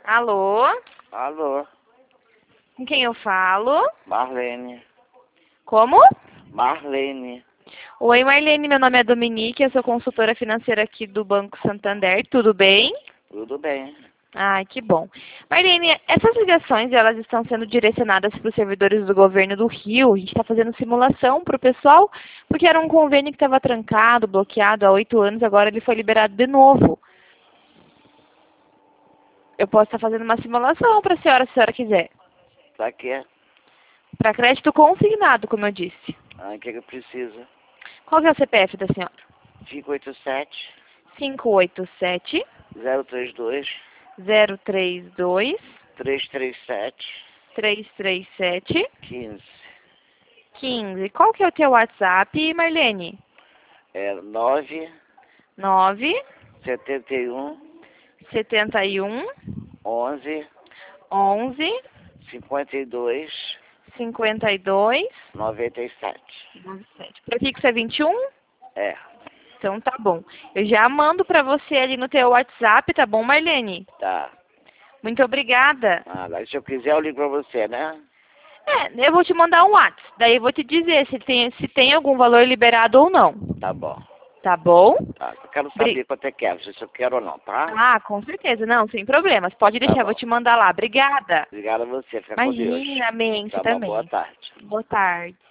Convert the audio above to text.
Alô? Alô, Com quem eu falo? Marlene. Como? Marlene. Oi, Marlene, meu nome é Dominique, eu sou consultora financeira aqui do Banco Santander, tudo bem? Tudo bem? Ai, que bom. Marlene, essas ligações, elas estão sendo direcionadas para os servidores do governo do Rio. A gente está fazendo simulação para o pessoal, porque era um convênio que estava trancado, bloqueado há 8 anos, agora ele foi liberado de novo. Eu posso estar fazendo uma simulação para a senhora, se a senhora quiser. Pra quê? Para crédito consignado, como eu disse. O que precisa? Qual que é o CPF da senhora? 587 587 032 032 337 337 15. 15. Qual que é o teu WhatsApp, Marlene? É 9 9 71 71 11 11 52 52 97. 97. Prefixo é 21? É, Então tá bom. Eu já mando pra você ali no teu WhatsApp, tá bom, Marlene? tá. Muito obrigada. Agora, se eu quiser, eu ligo pra você, né? Eu vou te mandar um WhatsApp. Daí eu vou te dizer se tem algum valor liberado ou não. Tá bom. Tá bom? Tá. Eu quero Bri- saber quanto é que é, se eu quero ou não, tá? Ah, com certeza. Não, sem problemas. Pode Tá deixar, eu vou bom. te mandar lá. Obrigada. Obrigado a você. Fica com Deus. Imagina, amém. Você Tá bom, boa também. tarde. Boa tarde.